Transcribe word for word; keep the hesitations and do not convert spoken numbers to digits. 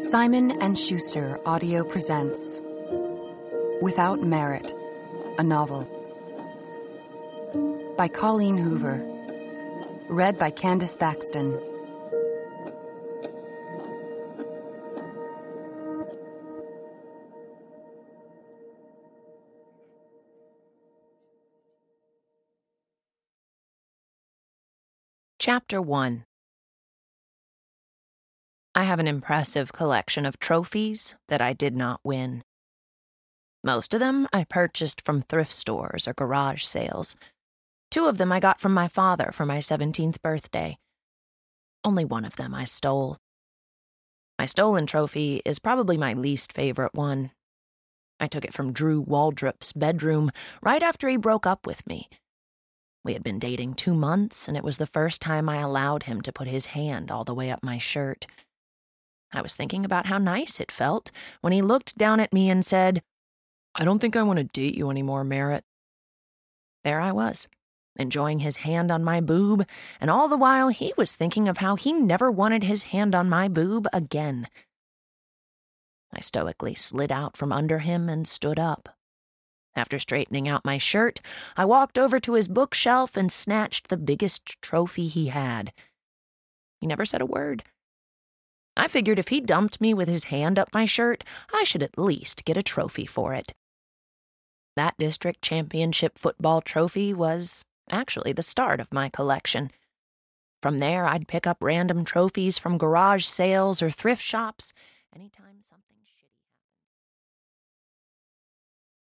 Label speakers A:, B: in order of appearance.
A: Simon and Schuster Audio presents Without Merit, a novel by Colleen Hoover, read by Candace Thaxton.
B: Chapter one. I have an impressive collection of trophies that I did not win. Most of them I purchased from thrift stores or garage sales. Two of them I got from my father for my seventeenth birthday. Only one of them I stole. My stolen trophy is probably my least favorite one. I took it from Drew Waldrop's bedroom right after he broke up with me. We had been dating two months, and it was the first time I allowed him to put his hand all the way up my shirt. I was thinking about how nice it felt when he looked down at me and said, "I don't think I want to date you anymore, Merritt." There I was, enjoying his hand on my boob, and all the while he was thinking of how he never wanted his hand on my boob again. I stoically slid out from under him and stood up. After straightening out my shirt, I walked over to his bookshelf and snatched the biggest trophy he had. He never said a word. I figured if he dumped me with his hand up my shirt, I should at least get a trophy for it. That district championship football trophy was actually the start of my collection. From there, I'd pick up random trophies from garage sales or thrift shops anytime something